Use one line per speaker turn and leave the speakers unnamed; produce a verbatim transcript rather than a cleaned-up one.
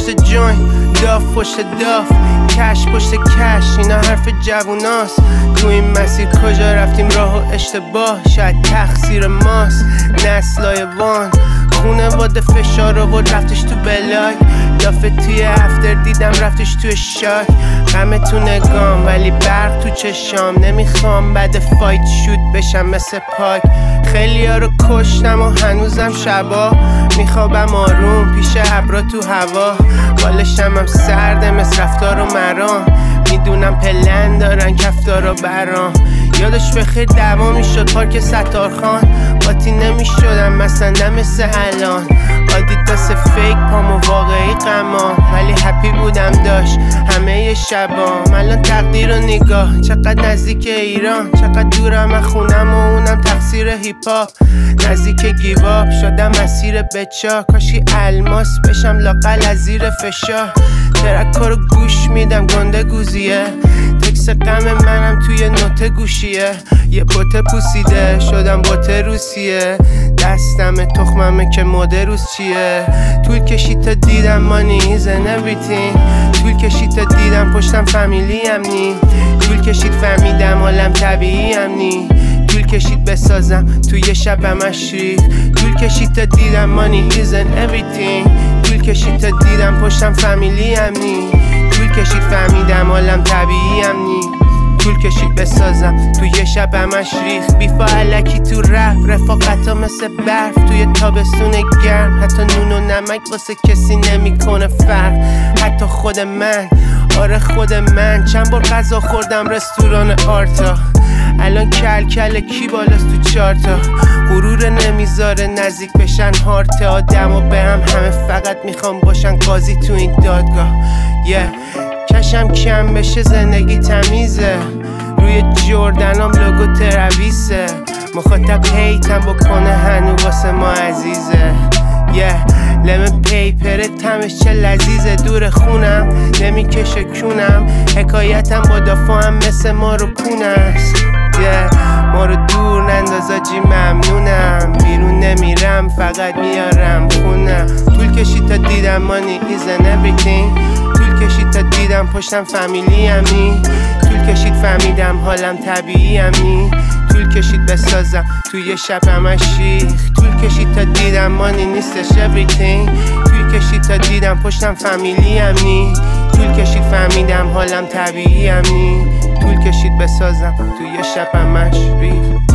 پشت جوین، داف پشت داف، کش پشت کش، اینا حرف جووناست. تو این مسیر کجا رفتیم راه و اشتباه، شاید تقصیر ماست. نسلای وان خونواده فشار آورد رفتش تو بلاک، دافه توی افتر دیدم رفتش توی شاک. غم تو نگام ولی برق تو چشام، نمیخوام بعد فایت شوت بشم مثل پاک. خیلی ها رو کشتم و هنوزم شبا میخوابم آروم پیش ابرا تو هوا. بالشم هم سرده مثل رفتار و مرام، میدونم پلن دارن کفتارا برام. یادش بخیر دعوا میشد پارک ستارخان، قاطی نمیشدم مثلا نه مثل الان. آدیداس فیک پام و واقعی غمام، ولی هپی بودم داشت همه شبام. الان تقدیر و نگاه چقدر نزدیک ایران، چقدر دورم از خونم و اونم تقصیر هیپ هاپ. نزدیک گیواب شدم مسیر بچا، کاشی الماس بشم لاقل از زیر فشار. ترکا رو گوش میدم گنده گوزیه، تکس غم منم توی نوت گوشیه. یه بوته پوسیده شدم بوته روسیه، دستم تخممه که مده روز چیه. طول کشید تا دیدم money isn't everything، طول کشید تا دیدم پشتم فامیلی هم نی، طول کشید فهمیدم حالم طبیعی هم نی، طول کشید بسازم توی شبم اشریخ، طول کشید تا دیدم money isn't everything، طول کشید تا دیدم پشتم فامیلی هم نی، طول کشید فهمیدم حالم طبیعی هم نی، طول کشید بسازم توی شبم اشریخ. بیفا علکی تو رفت رفاقتا مثل برف توی تابستون گرم، حتی نون و نمک واسه کسی نمیکنه فرق، حتی خود من. آره خود من چند بار غذا خوردم رستوران آرتا، الان کل کل کی بالاست تو چارتا. غرور نمیذاره نزدیک بشن هارت آدم و به هم، همه فقط میخوام باشن قاضی تو این دادگاه. yeah. کشم کم بشه زندگی تمیزه، روی جردنام لوگو ترویسه، مخاطب هیتم بکنه هنو واسه ما عزیزه. yeah. لمن پیپر تمش چه لذیذه، دور خونم نمیکشه کونم، حکایتم با دافعم مثل ما رو کونست. yeah. ما رو دور نندازاجی ممنونم، بیرون نمیرم فقط میارم خونم. طول کشید تا دیدم money isn't everything، طول کشید تا دیدم پشتم فامیلی هم نی، طول کشید فهمیدم حالم طبیعی هم نی، طول کشید بسازم توی شبم اشریخ، طول کشید تا دیدم مانی نیستش everything، طول کشید تا دیدم پشتم فامیلی هم نی، طول کشید فهمیدم حالم طبیعی هم نی، طول کشید بسازم توی شبم اشریخ.